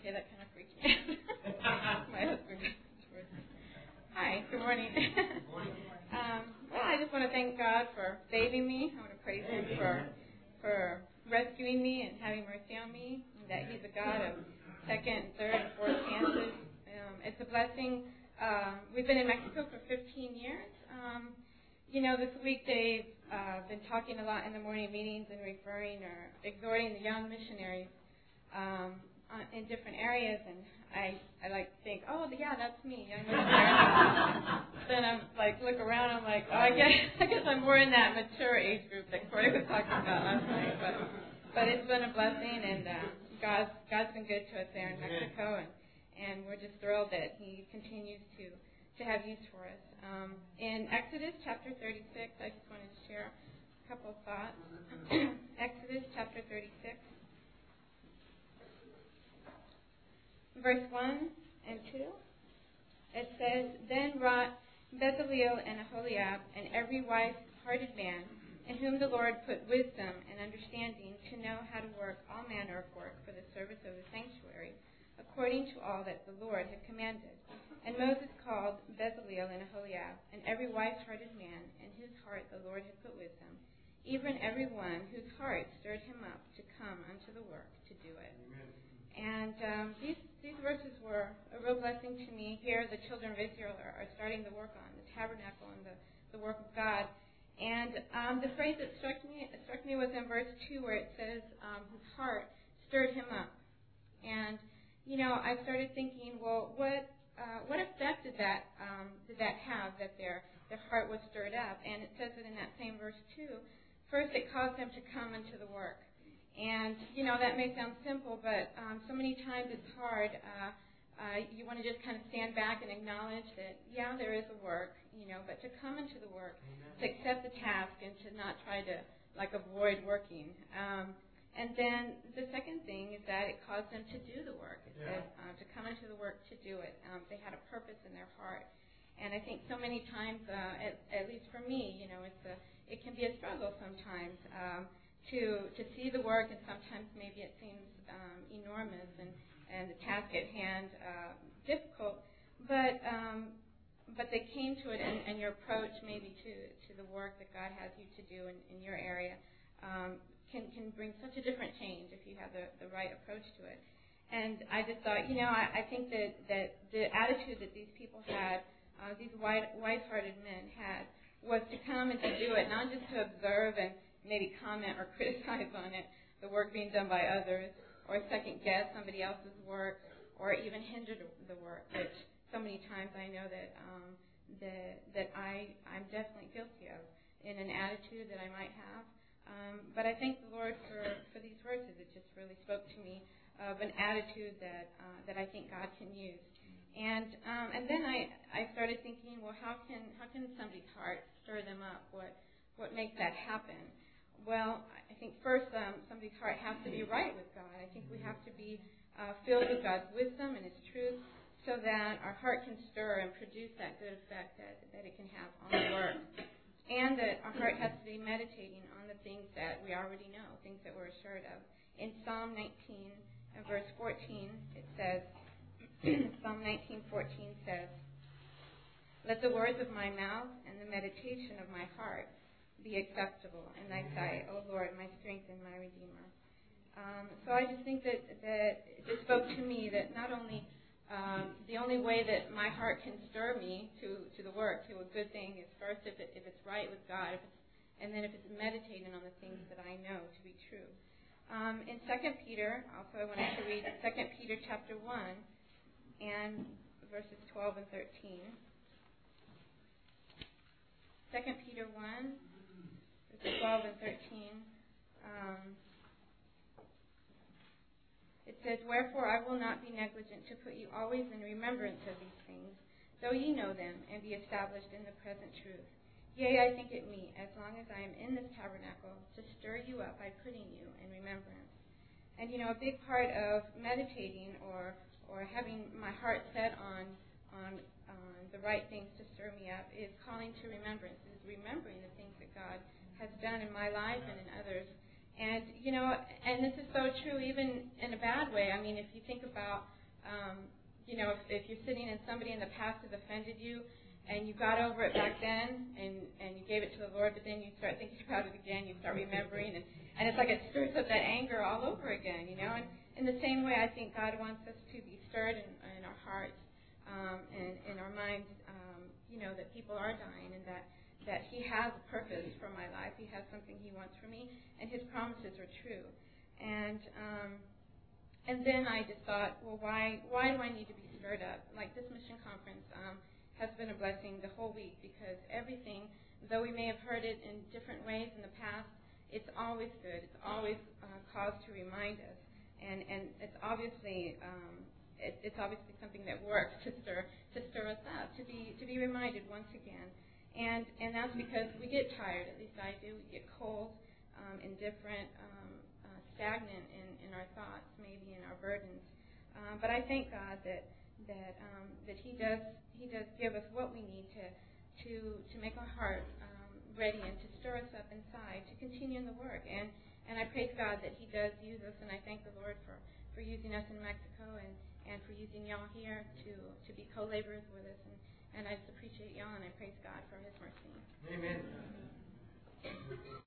Okay, that kind of freaked me out. My husband goes towards me. Hi, good morning. Well, I just want to thank God for saving me. I want to praise Him for rescuing me and having mercy on me, and that He's a God of second, third, and fourth chances. It's a blessing. We've been in Mexico for 15 years. This week they've been talking a lot in the morning meetings and referring or exhorting the young missionaries in different areas, and I like to think, oh yeah, that's me, young missionary. Then I'm like look around, I'm like, oh, I guess I'm more in that mature age group that Corey was talking about last night. But it's been a blessing, and God's been good to us there in Mexico, and we're just thrilled that He continues to have use for us. In Exodus chapter 36, I just wanted to share a couple of thoughts. Exodus chapter 36, verse 1 and 2. It says, Then wrought Bezaleel and Aholiab and every wise-hearted man, in whom the Lord put wisdom and understanding to know how to work all manner of work for the service of the sanctuary, according to all that the Lord had commanded. And Moses called Bezaleel and Aholiab, and every wise-hearted man in whose heart the Lord had put wisdom, even every one whose heart stirred him up to come unto the work to do it. Amen. And these verses were a real blessing to me. Here the children of Israel are starting to work on the tabernacle and the work of God. And the phrase that struck me was in verse 2, where it says, his heart stirred him up. And, I started thinking, well, what effect did that have, that their heart was stirred up? And it says it in that same verse 2. First, it caused them to come into the work. And, that may sound simple, but so many times it's hard. You want to just kind of stand back and acknowledge that, yeah, there is a work, but to come into the work, to accept the task, and to not try to, avoid working. And then the second thing is that it caused them to do the work. It says to come into the work to do it. They had a purpose in their heart. And I think so many times, at least for me, it can be a struggle sometimes to see the work, and sometimes maybe it seems enormous and the task at hand difficult. But they came to it, and your approach maybe to the work that God has you to do in your area can bring such a different change if you have the right approach to it. And I just thought, I think that the attitude that these people had, these wise-hearted men had, was to come and to do it, not just to observe and maybe comment or criticize on it, the work being done by others, or second-guess somebody else's work, or even hinder the work, which so many times I know that I'm definitely guilty of in an attitude that I might have. But I thank the Lord for these verses. It just really spoke to me of an attitude that I think God can use. And then I started thinking, well, how can somebody's heart stir them up? What makes that happen? Well, I think first somebody's heart has to be right with God. I think we have to be filled with God's wisdom and His truth, so that our heart can stir and produce that good effect that it can have on the work. And that our heart has to be meditating on the things that we already know, things that we're assured of. In Psalm 19 and verse 14, it says, Psalm 19:14 says, Let the words of my mouth and the meditation of my heart be acceptable in thy sight, O Lord, my strength and my Redeemer. So I just think that it just spoke to me that not only the only way that my heart can stir me to the work, to a good thing, is first if it's right with God, and then if it's meditating on the things that I know to be true. In 2 Peter, also I wanted to read 2 Peter chapter 1 and verses 12 and 13. 2 Peter 1, verses 12 and 13. It says, Wherefore I will not be negligent to put you always in remembrance of these things, though ye know them, and be established in the present truth. Yea, I think it meet, as long as I am in this tabernacle, to stir you up by putting you in remembrance. And a big part of meditating or having my heart set on the right things to stir me up is calling to remembrance, is remembering the things that God has done in my life and in others. And, and this is so true even in a bad way. I mean, if you think about, if you're sitting and somebody in the past has offended you and you got over it back then and you gave it to the Lord, but then you start thinking about it again, you start remembering, and it's like it stirs up that anger all over again, And in the same way, I think God wants us to be stirred in our hearts and in our minds, that people are dying and that He has a purpose for my life. He has something He wants for me, and His promises are true. And then I just thought, well, why do I need to be stirred up? Like this mission conference has been a blessing the whole week, because everything, though we may have heard it in different ways in the past, it's always good. It's always cause to remind us, and it's obviously something that works to stir us up, to be reminded once again. And that's because we get tired, at least I do. We get cold, indifferent, stagnant in our thoughts, maybe in our burdens. But I thank God that He does give us what we need to make our heart ready and to stir us up inside to continue in the work. And I praise God that He does use us, and I thank the Lord for using us in Mexico and for using y'all here to be co-laborers with us. And I just appreciate y'all, and I praise God for His mercy. Amen.